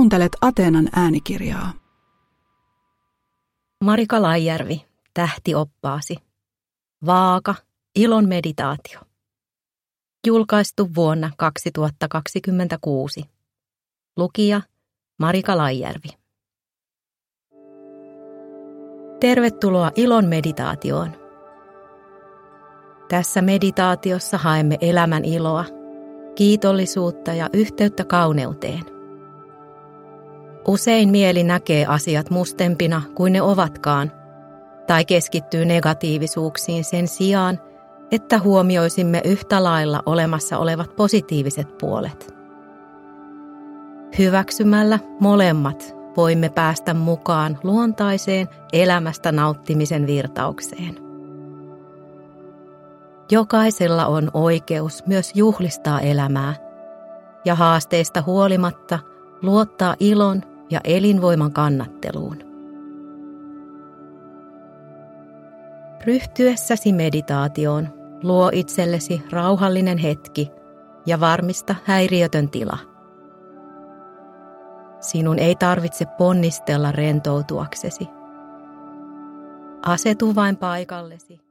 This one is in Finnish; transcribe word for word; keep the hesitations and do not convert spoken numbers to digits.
Kuuntelet Ateenan äänikirjaa. Marika Laijärvi, Tähtioppaasi. Vaaka, ilon meditaatio. Julkaistu vuonna kaksituhattakaksikymmentäkuusi. Lukija Marika Laijärvi. Tervetuloa ilon meditaatioon. Tässä meditaatiossa haemme elämän iloa, kiitollisuutta ja yhteyttä kauneuteen. Usein mieli näkee asiat mustempina kuin ne ovatkaan, tai keskittyy negatiivisuuksiin sen sijaan, että huomioisimme yhtä lailla olemassa olevat positiiviset puolet. Hyväksymällä molemmat voimme päästä mukaan luontaiseen elämästä nauttimisen virtaukseen. Jokaisella on oikeus myös juhlistaa elämää ja haasteista huolimatta luottaa ilon ja elinvoiman kannatteluun. Ryhtyessäsi meditaatioon luo itsellesi rauhallinen hetki ja varmista häiriötön tila. Sinun ei tarvitse ponnistella rentoutuaksesi. Asetu vain paikallesi